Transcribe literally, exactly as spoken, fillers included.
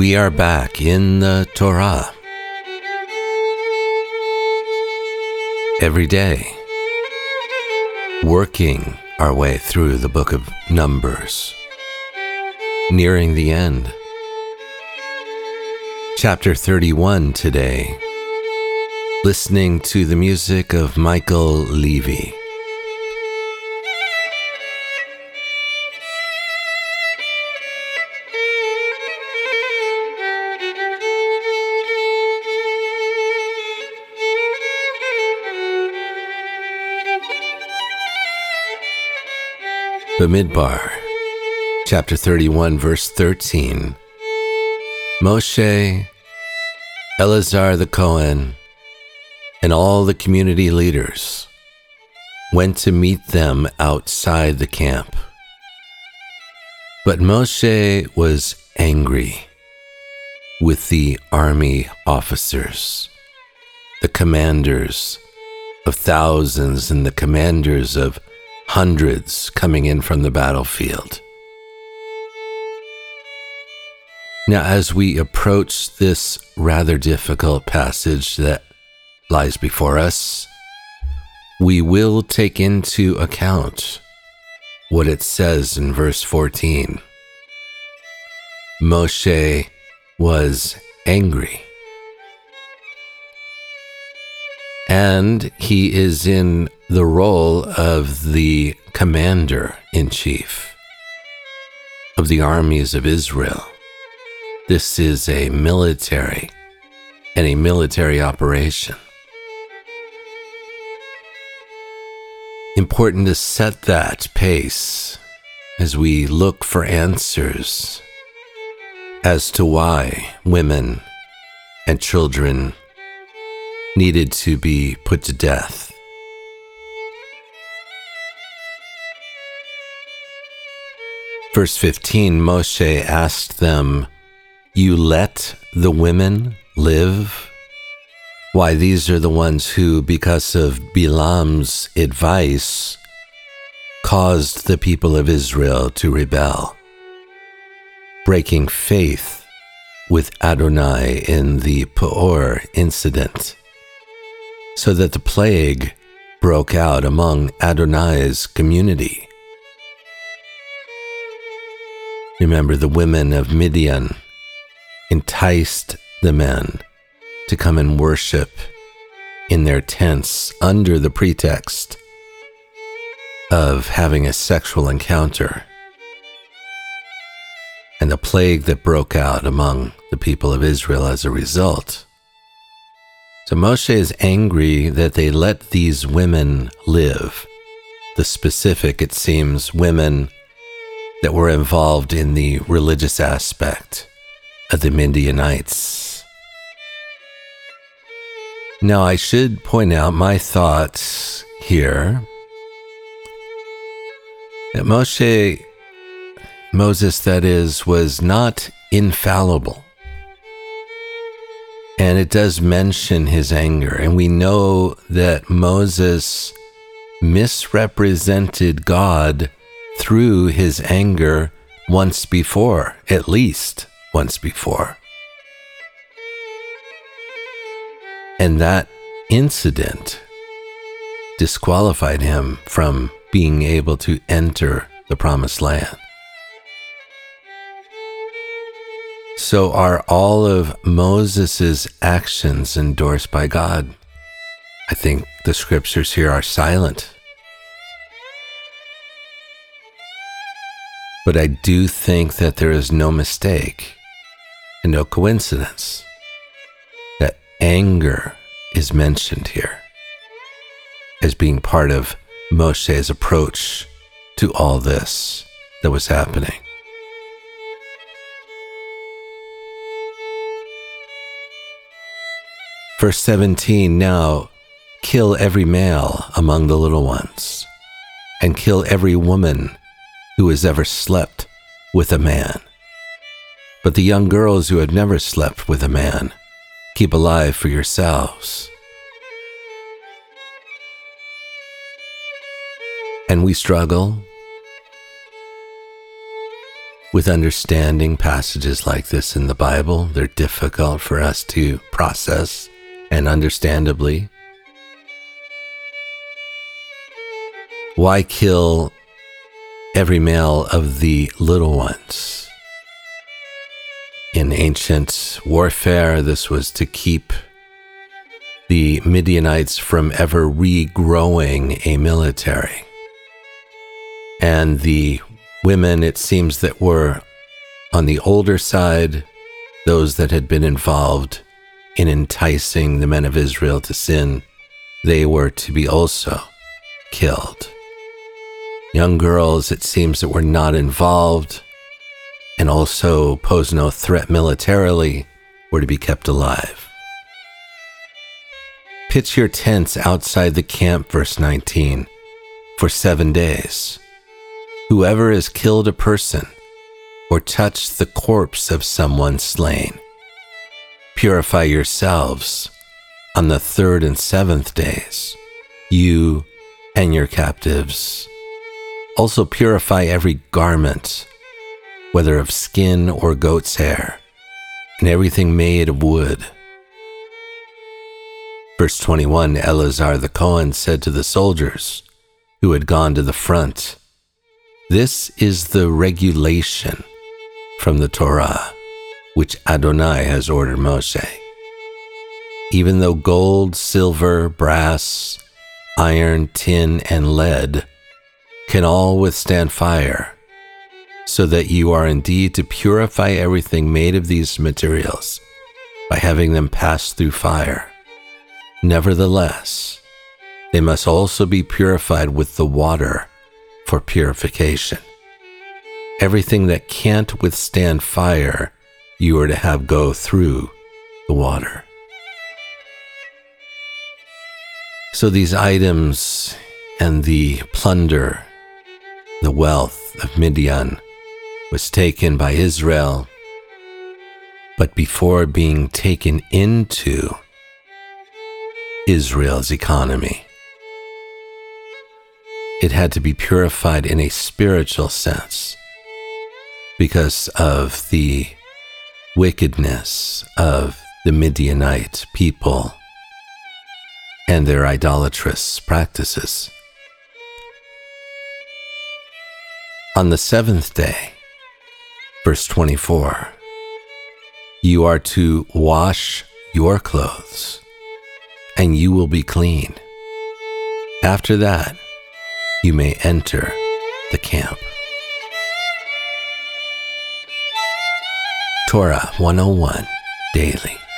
We are back in the Torah. Every day, working our way through the book of Numbers, nearing the end. Chapter thirty-one today, listening to the music of Michael Levy. Bamidbar, chapter thirty-one, verse thirteen. Moshe, Eleazar the Cohen, and all the community leaders went to meet them outside the camp. But Moshe was angry with the army officers, the commanders of thousands and the commanders of hundreds coming in from the battlefield. Now, as we approach this rather difficult passage that lies before us, we will take into account what it says in verse fourteen. Moshe was angry. And he is in the role of the commander-in-chief of the armies of Israel. This is a military and a military operation. Important to set that pace as we look for answers as to why women and children needed to be put to death. Verse fifteen, Moshe asked them, "You let the women live?" Why, these are the ones who, because of Bilam's advice, caused the people of Israel to rebel, breaking faith with Adonai in the Peor incident, so that the plague broke out among Adonai's community. Remember, the women of Midian enticed the men to come and worship in their tents under the pretext of having a sexual encounter, and the plague that broke out among the people of Israel as a result. So Moshe is angry that they let these women live. The specific, it seems, women that were involved in the religious aspect of the Midianites. Now, I should point out my thoughts here that Moshe, Moses that is, was not infallible. And it does mention his anger, and we know that Moses misrepresented God through his anger once before, at least once before. And that incident disqualified him from being able to enter the promised land. So are all of Moses' actions endorsed by God? I think the scriptures here are silent. But I do think that there is no mistake and no coincidence that anger is mentioned here as being part of Moshe's approach to all this that was happening. Verse seventeen, now kill every male among the little ones, and kill every woman who has ever slept with a man. But the young girls who have never slept with a man, keep alive for yourselves. And we struggle with understanding passages like this in the Bible. They're difficult for us to process, and understandably. Why kill every male of the little ones? In ancient warfare, this was to keep the Midianites from ever regrowing a military. And the women, it seems, that were on the older side, those that had been involved in enticing the men of Israel to sin, they were to be also killed. Young girls, it seems, that were not involved and also pose no threat militarily were to be kept alive. Pitch your tents outside the camp, verse nineteen, for seven days. Whoever has killed a person or touched the corpse of someone slain, purify yourselves on the third and seventh days, you and your captives. Also purify every garment, whether of skin or goat's hair, and everything made of wood. Verse twenty-one, Eleazar the Cohen said to the soldiers who had gone to the front, "This is the regulation from the Torah, which Adonai has ordered Moshe. Even though gold, silver, brass, iron, tin, and lead can all withstand fire, so that you are indeed to purify everything made of these materials by having them pass through fire. Nevertheless, they must also be purified with the water for purification. Everything that can't withstand fire, you are to have go through the water." So these items and the plunder, the wealth of Midian, was taken by Israel, but before being taken into Israel's economy, it had to be purified in a spiritual sense because of the wickedness of the Midianite people and their idolatrous practices. On the seventh day, verse twenty-four, you are to wash your clothes, and you will be clean. After that, you may enter the camp. Torah one oh one Daily.